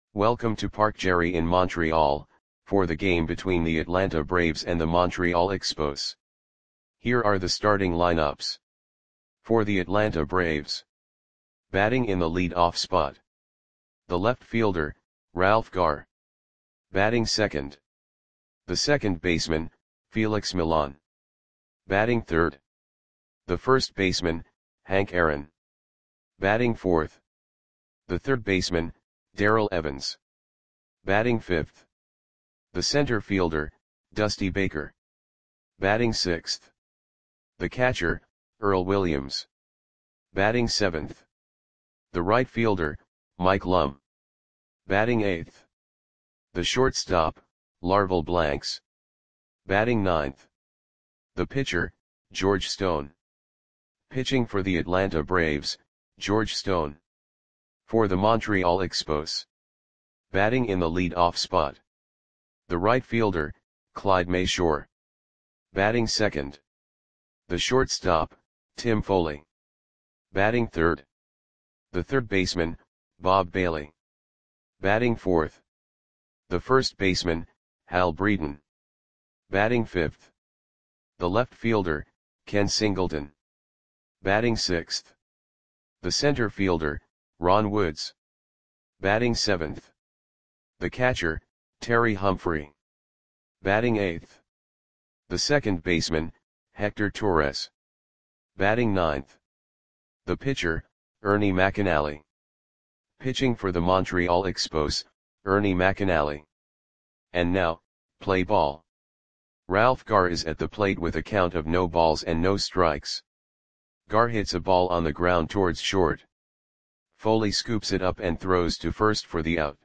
Welcome to Parc Gerry in Montreal, for the game between the Atlanta Braves and the Montreal Expos. Here are the starting lineups. For the Atlanta Braves. Batting in the lead-off spot. The left fielder, Ralph Garr. Batting second. The second baseman, Felix Millan. Batting third. The first baseman, Hank Aaron. Batting fourth. The third baseman, Darrell Evans. Batting fifth. The center fielder, Dusty Baker. Batting sixth. The catcher, Earl Williams. Batting seventh. The right fielder, Mike Lum. Batting eighth. The shortstop, Larval Blanks. Batting ninth. The pitcher, George Stone. Pitching for the Atlanta Braves, George Stone. For the Montreal Expos. Batting in the lead-off spot. The right fielder, Clyde Mayshore. Batting second. The shortstop, Tim Foley. Batting third. The third baseman, Bob Bailey. Batting fourth. The first baseman, Hal Breeden. Batting fifth. The left fielder, Ken Singleton. Batting sixth. The center fielder, Ron Woods. Batting seventh. The catcher, Terry Humphrey. Batting eighth. The second baseman, Hector Torres. Batting ninth. The pitcher, Ernie McAnally. Pitching for the Montreal Expos, Ernie McAnally. And now, play ball. Ralph Garr is at the plate with a count of no balls and no strikes. Garr hits a ball on the ground towards short. Foley scoops it up and throws to first for the out.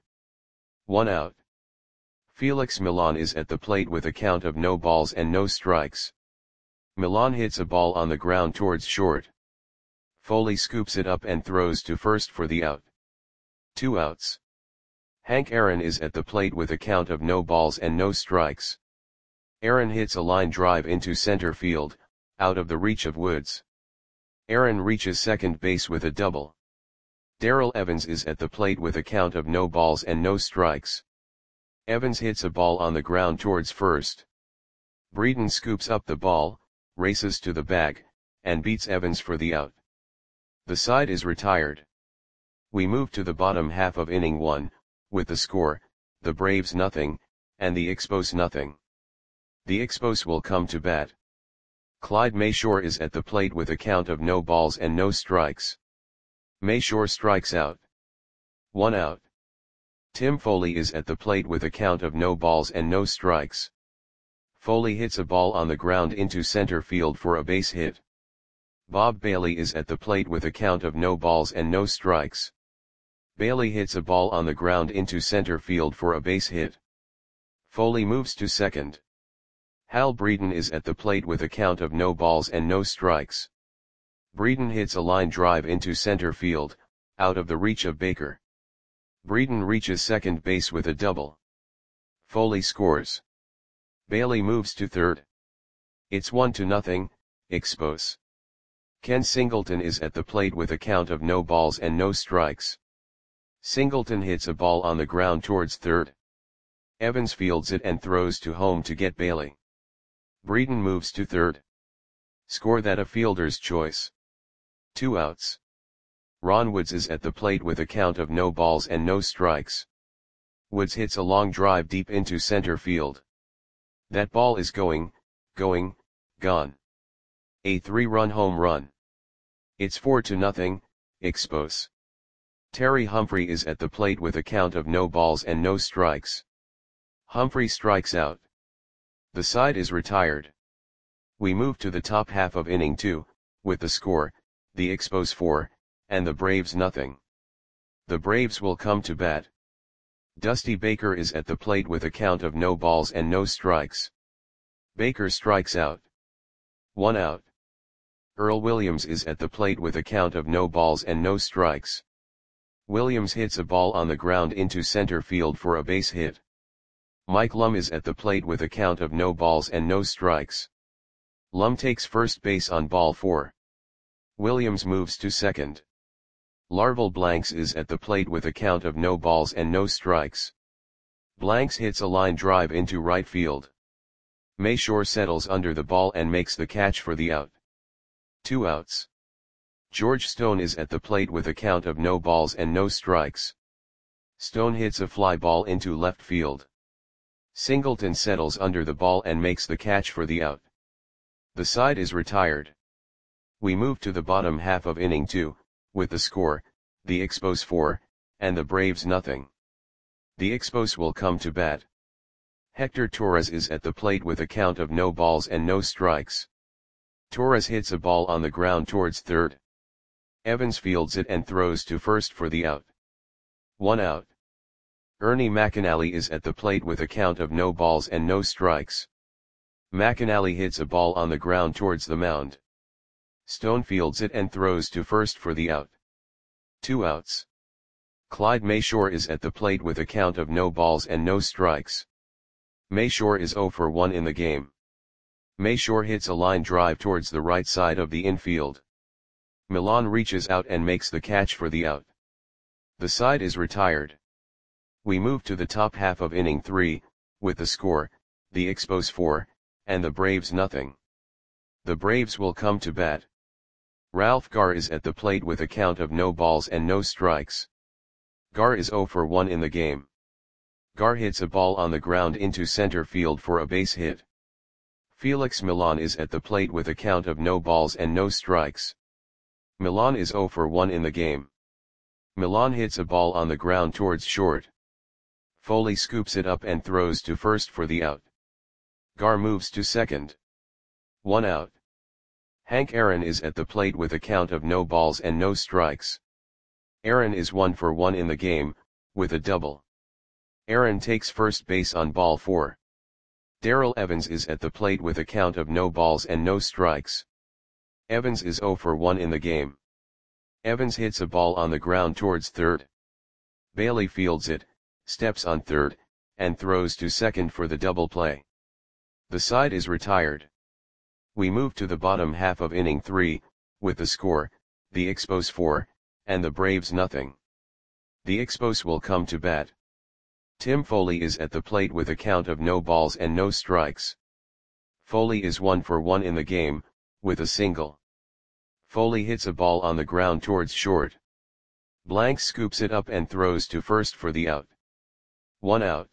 1 out. Felix Millan is at the plate with a count of no balls and no strikes. Millan hits a ball on the ground towards short. Foley scoops it up and throws to first for the out. 2 outs. Hank Aaron is at the plate with a count of no balls and no strikes. Aaron hits a line drive into center field, out of the reach of Woods. Aaron reaches second base with a double. Darrell Evans is at the plate with a count of no balls and no strikes. Evans hits a ball on the ground towards first. Breeden scoops up the ball, races to the bag, and beats Evans for the out. The side is retired. We move to the bottom half of inning 1, with the score, the Braves nothing, and the Expos nothing. The Expos will come to bat. Clyde Mayshore is at the plate with a count of no balls and no strikes. Mayshore strikes out. 1 out. Tim Foley is at the plate with a count of no balls and no strikes. Foley hits a ball on the ground into center field for a base hit. Bob Bailey is at the plate with a count of no balls and no strikes. Bailey hits a ball on the ground into center field for a base hit. Foley moves to second. Hal Breeden is at the plate with a count of no balls and no strikes. Breeden hits a line drive into center field, out of the reach of Baker. Breeden reaches second base with a double. Foley scores. Bailey moves to third. It's 1-0, Expos. Ken Singleton is at the plate with a count of no balls and no strikes. Singleton hits a ball on the ground towards third. Evans fields it and throws to home to get Bailey. Breeden moves to third. Score that a fielder's choice. 2 outs. Ron Woods is at the plate with a count of no balls and no strikes. Woods hits a long drive deep into center field. That ball is gone. A 3-run home run. It's 4-0, Expos. Terry Humphrey is at the plate with a count of no balls and no strikes. Humphrey strikes out. The side is retired. We move to the top half of inning 2, with the score, the Expos 4, and the Braves nothing. The Braves will come to bat. Dusty Baker is at the plate with a count of no balls and no strikes. Baker strikes out. 1 out. Earl Williams is at the plate with a count of no balls and no strikes. Williams hits a ball on the ground into center field for a base hit. Mike Lum is at the plate with a count of no balls and no strikes. Lum takes first base on ball 4. Williams moves to second. Larval Blanks is at the plate with a count of no balls and no strikes. Blanks hits a line drive into right field. Mayshore settles under the ball and makes the catch for the out. 2 outs. George Stone is at the plate with a count of no balls and no strikes. Stone hits a fly ball into left field. Singleton settles under the ball and makes the catch for the out. The side is retired. We move to the bottom half of inning 2, with the score, the Expos 4, and the Braves nothing. The Expos will come to bat. Hector Torres is at the plate with a count of no balls and no strikes. Torres hits a ball on the ground towards third. Evans fields it and throws to first for the out. 1 out. Ernie McAnally is at the plate with a count of no balls and no strikes. McAnally hits a ball on the ground towards the mound. Stone fields it and throws to first for the out. 2 outs. Clyde Mayshore is at the plate with a count of no balls and no strikes. Mayshore is 0 for 1 in the game. Mayshore hits a line drive towards the right side of the infield. Milan reaches out and makes the catch for the out. The side is retired. We move to the top half of inning 3, with the score, the Expos 4, and the Braves nothing. The Braves will come to bat. Ralph Garr is at the plate with a count of no balls and no strikes. Garr is 0 for 1 in the game. Garr hits a ball on the ground into center field for a base hit. Felix Milan is at the plate with a count of no balls and no strikes. Milan is 0 for 1 in the game. Milan hits a ball on the ground towards short. Foley scoops it up and throws to first for the out. Garr moves to second. 1 out. Hank Aaron is at the plate with a count of no balls and no strikes. Aaron is 1 for 1 in the game, with a double. Aaron takes first base on ball 4. Darrell Evans is at the plate with a count of no balls and no strikes. Evans is 0 for 1 in the game. Evans hits a ball on the ground towards third. Bailey fields it, steps on third, and throws to second for the double play. The side is retired. We move to the bottom half of inning 3, with the score, the Expos 4, and the Braves nothing. The Expos will come to bat. Tim Foley is at the plate with a count of no balls and no strikes. Foley is 1 for 1 in the game, with a single. Foley hits a ball on the ground towards short. Blanks scoops it up and throws to first for the out. 1 out.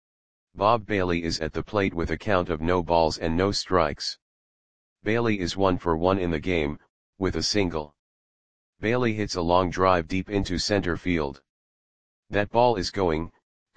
Bob Bailey is at the plate with a count of no balls and no strikes. Bailey is 1 for 1 in the game, with a single. Bailey hits a long drive deep into center field. That ball is gone.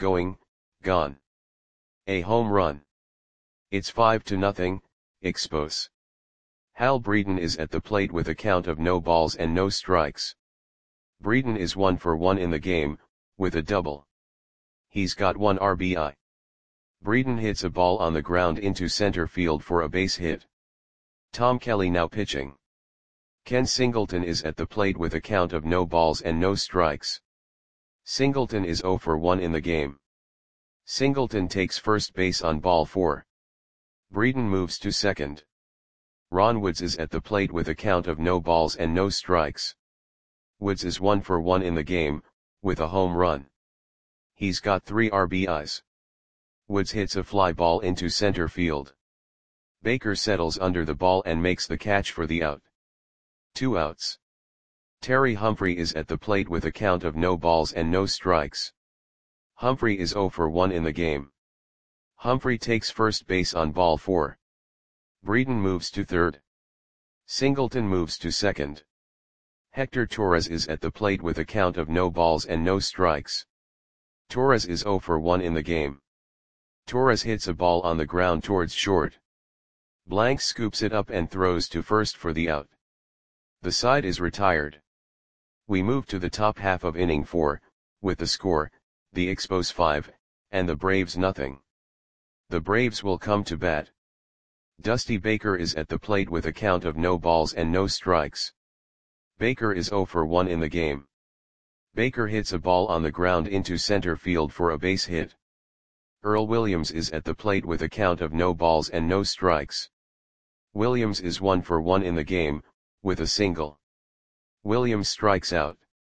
A home run. It's 5-0, Expos. Hal Breeden is at the plate with a count of no balls and no strikes. Breeden is 1 for 1 in the game, with a double. He's got 1 RBI. Breeden hits a ball on the ground into center field for a base hit. Tom Kelly now pitching. Ken Singleton is at the plate with a count of no balls and no strikes. Singleton is 0 for 1 in the game. Singleton takes first base on ball 4. Breeden moves to second. Ron Woods is at the plate with a count of no balls and no strikes. Woods is 1 for 1 in the game, with a home run. He's got 3 RBIs. Woods hits a fly ball into center field. Baker settles under the ball and makes the catch for the out. 2 outs. Terry Humphrey is at the plate with a count of no balls and no strikes. Humphrey is 0 for 1 in the game. Humphrey takes first base on ball 4. Breeden moves to third. Singleton moves to second. Hector Torres is at the plate with a count of no balls and no strikes. Torres is 0 for 1 in the game. Torres hits a ball on the ground towards short. Blanks scoops it up and throws to first for the out. The side is retired. We move to the top half of inning 4, with the score, the Expos 5, and the Braves nothing. The Braves will come to bat. Dusty Baker is at the plate with a count of no balls and no strikes. Baker is 0 for 1 in the game. Baker hits a ball on the ground into center field for a base hit. Earl Williams is at the plate with a count of no balls and no strikes. Williams is 1 for 1 in the game, with a single. Williams strikes out.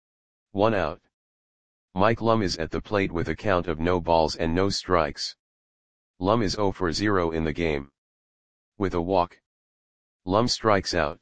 1 out. Mike Lum is at the plate with a count of no balls and no strikes. Lum is 0 for 0 in the game. With a walk, Lum strikes out.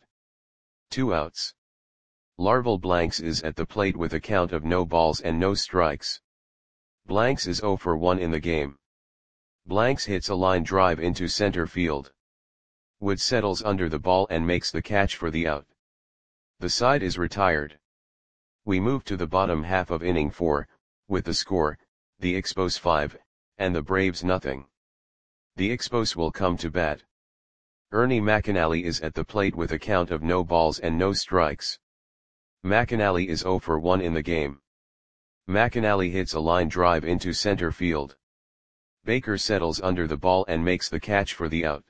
2 outs. Larval Blanks is at the plate with a count of no balls and no strikes. Blanks is 0 for 1 in the game. Blanks hits a line drive into center field. Wood settles under the ball and makes the catch for the out. The side is retired. We move to the bottom half of inning 4, with the score, the Expos 5, and the Braves nothing. The Expos will come to bat. Ernie McAnally is at the plate with a count of no balls and no strikes. McAnally is 0 for 1 in the game. McAnally hits a line drive into center field. Baker settles under the ball and makes the catch for the out.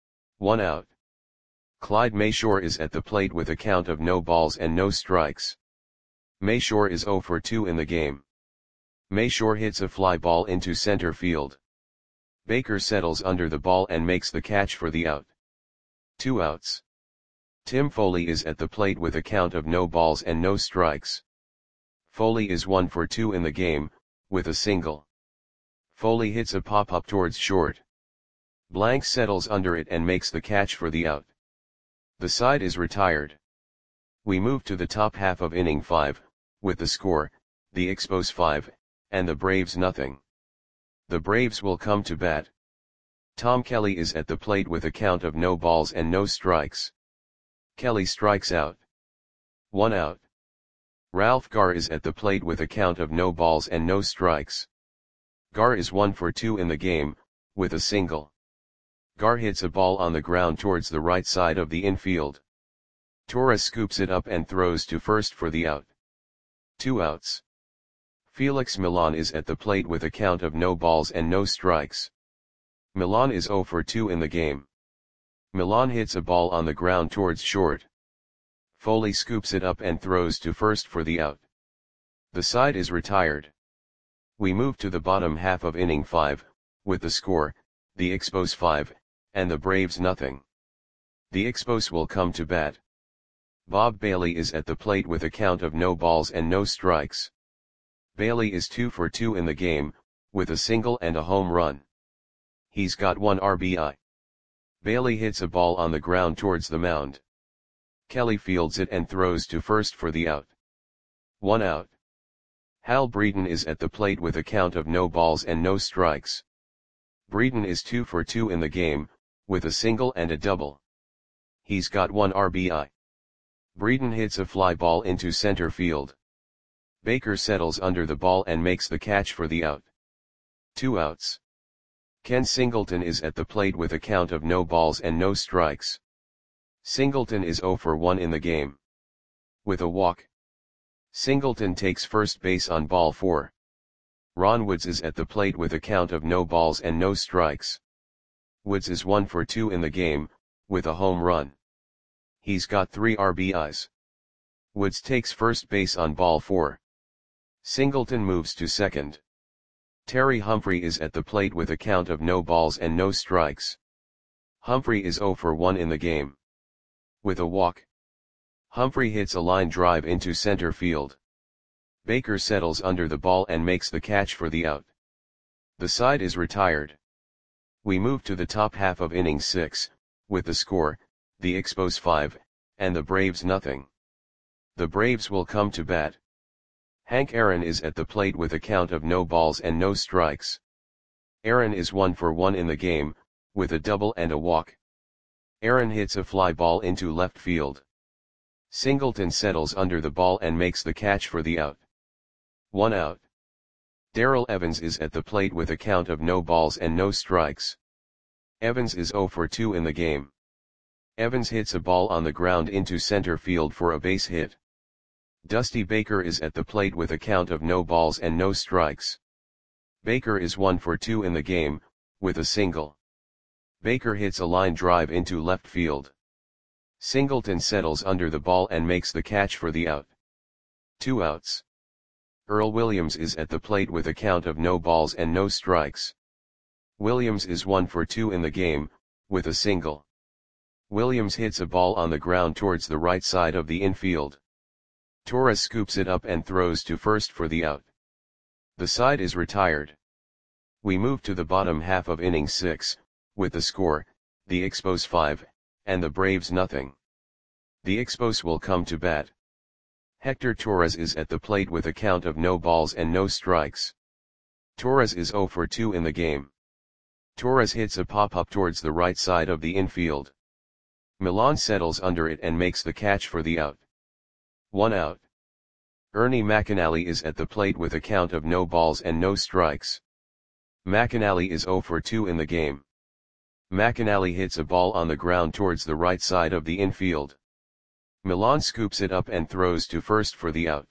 1 out. Clyde Mayshore is at the plate with a count of no balls and no strikes. Mayshore is 0 for 2 in the game. Mayshore hits a fly ball into center field. Baker settles under the ball and makes the catch for the out. 2 outs. Tim Foley is at the plate with a count of no balls and no strikes. Foley is 1 for 2 in the game, with a single. Foley hits a pop-up towards short. Blank settles under it and makes the catch for the out. The side is retired. We move to the top half of inning 5, with the score, the Expos 5, and the Braves nothing. The Braves will come to bat. Tom Kelly is at the plate with a count of no balls and no strikes. Kelly strikes out. 1 out. Ralph Garr is at the plate with a count of no balls and no strikes. Garr is 1 for 2 in the game, with a single. Garr hits a ball on the ground towards the right side of the infield. Torres scoops it up and throws to first for the out. 2 outs. Felix Milan is at the plate with a count of no balls and no strikes. Milan is 0 for 2 in the game. Milan hits a ball on the ground towards short. Foley scoops it up and throws to first for the out. The side is retired. We move to the bottom half of inning 5, with the score, the Expos 5, and the Braves nothing. The Expos will come to bat. Bob Bailey is at the plate with a count of no balls and no strikes. Bailey is 2 for 2 in the game, with a single and a home run. He's got 1 RBI. Bailey hits a ball on the ground towards the mound. Kelly fields it and throws to first for the out. 1 out. Hal Breeden is at the plate with a count of no balls and no strikes. Breeden is 2 for 2 in the game, with a single and a double. He's got 1 RBI. Breeden hits a fly ball into center field. Baker settles under the ball and makes the catch for the out. 2 outs. Ken Singleton is at the plate with a count of no balls and no strikes. Singleton is 0 for 1 in the game. With a walk, Singleton takes first base on ball 4. Ron Woods is at the plate with a count of no balls and no strikes. Woods is 1 for 2 in the game, with a home run. He's got 3 RBIs. Woods takes first base on ball 4. Singleton moves to second. Terry Humphrey is at the plate with a count of no balls and no strikes. Humphrey is 0 for 1 in the game. With a walk, Humphrey hits a line drive into center field. Baker settles under the ball and makes the catch for the out. The side is retired. We move to the top half of inning 6, with the score, the Expos 5, and the Braves nothing. The Braves will come to bat. Hank Aaron is at the plate with a count of no balls and no strikes. Aaron is 1 for 1 in the game, with a double and a walk. Aaron hits a fly ball into left field. Singleton settles under the ball and makes the catch for the out. 1 out. Darrell Evans is at the plate with a count of no balls and no strikes. Evans is 0 for 2 in the game. Evans hits a ball on the ground into center field for a base hit. Dusty Baker is at the plate with a count of no balls and no strikes. Baker is 1 for 2 in the game, with a single. Baker hits a line drive into left field. Singleton settles under the ball and makes the catch for the out. 2 outs. Earl Williams is at the plate with a count of no balls and no strikes. Williams is 1 for 2 in the game, with a single. Williams hits a ball on the ground towards the right side of the infield. Torres scoops it up and throws to first for the out. The side is retired. We move to the bottom half of inning 6, with the score, the Expos 5, and the Braves nothing. The Expos will come to bat. Hector Torres is at the plate with a count of no balls and no strikes. Torres is 0 for 2 in the game. Torres hits a pop-up towards the right side of the infield. Milan settles under it and makes the catch for the out. 1 out. Ernie McAnally is at the plate with a count of no balls and no strikes. McAnally is 0 for 2 in the game. McAnally hits a ball on the ground towards the right side of the infield. Milan scoops it up and throws to first for the out.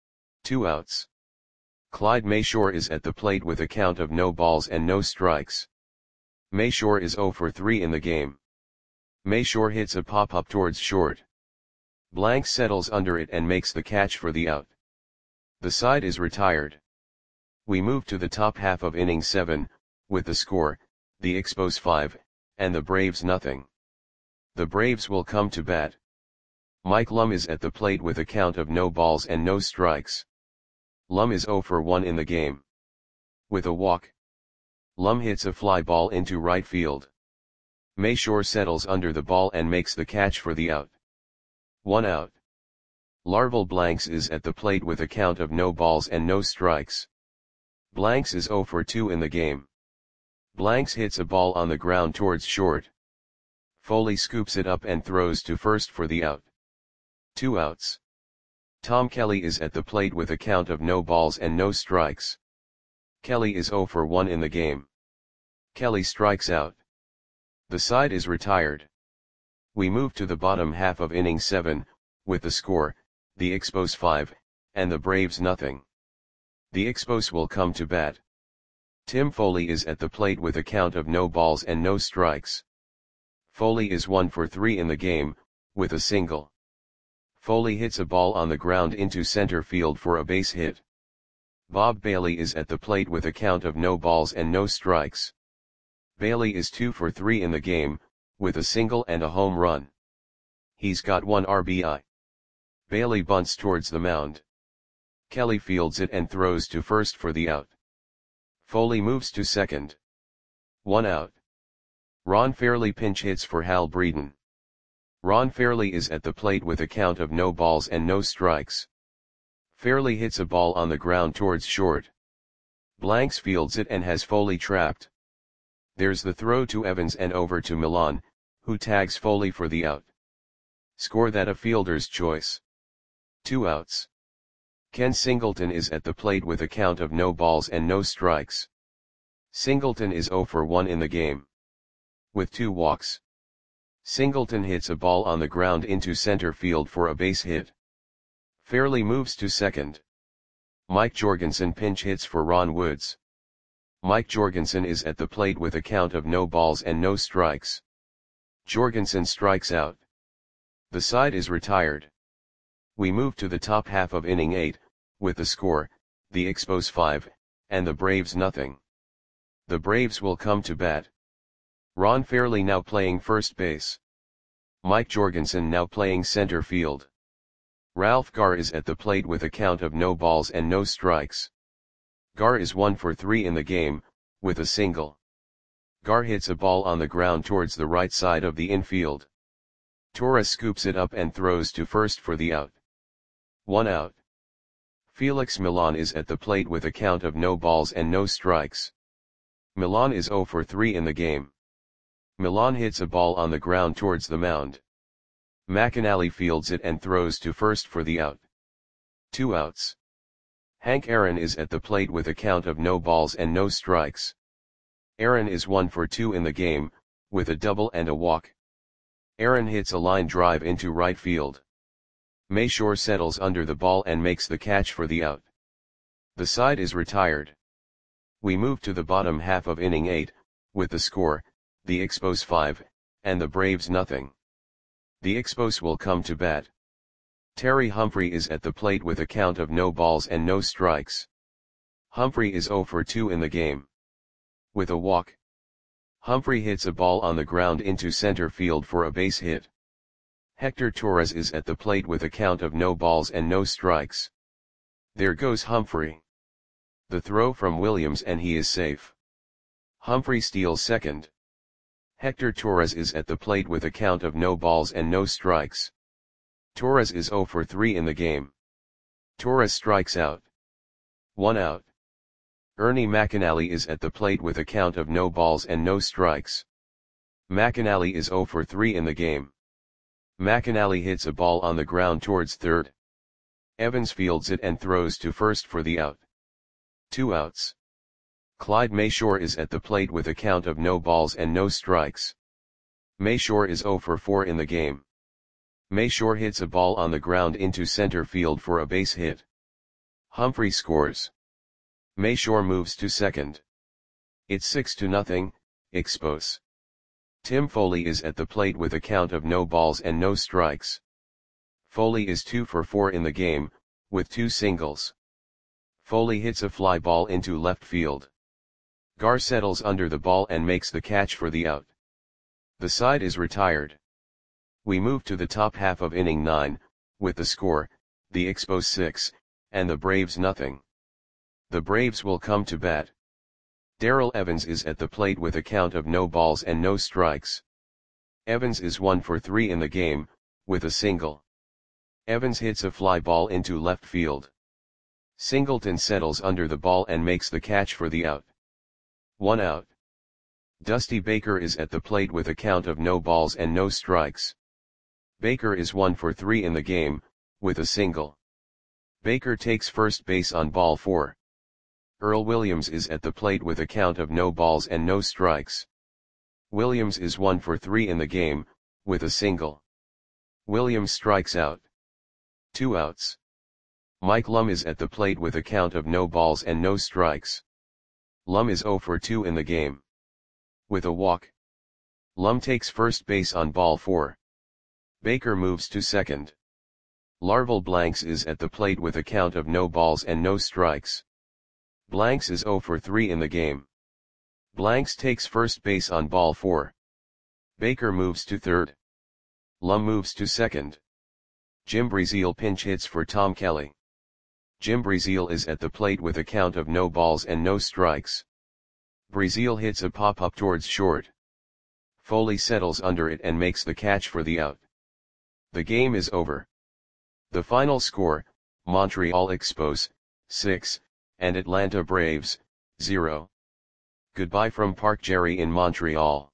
2 outs. Clyde Mayshore is at the plate with a count of no balls and no strikes. Mayshore is 0 for 3 in the game. Mayshore hits a pop-up towards short. Blank settles under it and makes the catch for the out. The side is retired. We move to the top half of inning 7, with the score, the Expos 5, and the Braves nothing. The Braves will come to bat. Mike Lum is at the plate with a count of no balls and no strikes. Lum is 0 for 1 in the game. With a walk, Lum hits a fly ball into right field. Mayshore settles under the ball and makes the catch for the out. 1 out. Larval Blanks is at the plate with a count of no balls and no strikes. Blanks is 0 for 2 in the game. Blanks hits a ball on the ground towards short. Foley scoops it up and throws to first for the out. 2 outs. Tom Kelly is at the plate with a count of no balls and no strikes. Kelly is 0 for 1 in the game. Kelly strikes out. The side is retired. We move to the bottom half of inning 7, with the score, the Expos 5, and the Braves nothing. The Expos will come to bat. Tim Foley is at the plate with a count of no balls and no strikes. Foley is 1 for 3 in the game, with a single. Foley hits a ball on the ground into center field for a base hit. Bob Bailey is at the plate with a count of no balls and no strikes. Bailey is 2 for 3 in the game, with a single and a home run. He's got 1 RBI. Bailey bunts towards the mound. Kelly fields it and throws to first for the out. Foley moves to second. 1 out. Ron Fairley pinch hits for Hal Breeden. Ron Fairley is at the plate with a count of no balls and no strikes. Fairley hits a ball on the ground towards short. Blanks fields it and has Foley trapped. There's the throw to Evans and over to Milan, who tags Foley for the out. Score that a fielder's choice. 2 outs. Ken Singleton is at the plate with a count of no balls and no strikes. Singleton is 0 for 1 in the game. With 2 walks. Singleton hits a ball on the ground into center field for a base hit. Fairley moves to second. Mike Jorgensen pinch hits for Ron Woods. Mike Jorgensen is at the plate with a count of no balls and no strikes. Jorgensen strikes out. The side is retired. We move to the top half of inning 8, with the score, the Expos 5, and the Braves nothing. The Braves will come to bat. Ron Fairley now playing first base. Mike Jorgensen now playing center field. Ralph Garr is at the plate with a count of no balls and no strikes. Garr is 1 for 3 in the game, with a single. Garr hits a ball on the ground towards the right side of the infield. Torres scoops it up and throws to first for the out. 1 out. Felix Milan is at the plate with a count of no balls and no strikes. Milan is 0 for 3 in the game. Milan hits a ball on the ground towards the mound. McAnally fields it and throws to first for the out. 2 outs. Hank Aaron is at the plate with a count of no balls and no strikes. Aaron is 1 for 2 in the game, with a double and a walk. Aaron hits a line drive into right field. Mayshore settles under the ball and makes the catch for the out. The side is retired. We move to the bottom half of inning 8, with the score, the Expos 5, and the Braves nothing. The Expos will come to bat. Terry Humphrey is at the plate with a count of no balls and no strikes. Humphrey is 0 for 2 in the game. With a walk, Humphrey hits a ball on the ground into center field for a base hit. Hector Torres is at the plate with a count of no balls and no strikes. There goes Humphrey. The throw from Williams and he is safe. Humphrey steals second. Hector Torres is at the plate with a count of no balls and no strikes. Torres is 0 for 3 in the game. Torres strikes out. 1 out. Ernie McAnally is at the plate with a count of no balls and no strikes. McAnally is 0 for 3 in the game. McAnally hits a ball on the ground towards third. Evans fields it and throws to first for the out. 2 outs. Clyde Mayshore is at the plate with a count of no balls and no strikes. Mayshore is 0 for 4 in the game. Mayshore hits a ball on the ground into center field for a base hit. Humphrey scores. Mayshore moves to second. It's 6-0, Expos. Tim Foley is at the plate with a count of no balls and no strikes. Foley is 2 for 4 in the game, with 2 singles. Foley hits a fly ball into left field. Gar settles under the ball and makes the catch for the out. The side is retired. We move to the top half of inning 9, with the score, the Expos 6, and the Braves nothing. The Braves will come to bat. Darrell Evans is at the plate with a count of no balls and no strikes. Evans is 1 for 3 in the game, with a single. Evans hits a fly ball into left field. Singleton settles under the ball and makes the catch for the out. 1 out. Dusty Baker is at the plate with a count of no balls and no strikes. Baker is 1 for 3 in the game, with a single. Baker takes first base on ball 4. Earl Williams is at the plate with a count of no balls and no strikes. Williams is 1 for 3 in the game, with a single. Williams strikes out. 2 outs. Mike Lum is at the plate with a count of no balls and no strikes. Lum is 0 for 2 in the game. With a walk. Lum takes first base on ball 4. Baker moves to second. Larval Blanks is at the plate with a count of no balls and no strikes. Blanks is 0 for 3 in the game. Blanks takes first base on ball 4. Baker moves to third. Lum moves to second. Jim Breazeal pinch hits for Tom Kelly. Jim Breazeal is at the plate with a count of no balls and no strikes. Breazeal hits a pop-up towards short. Foley settles under it and makes the catch for the out. The game is over. The final score, Montreal Expos, 6, and Atlanta Braves, 0. Goodbye from Park Jerry in Montreal.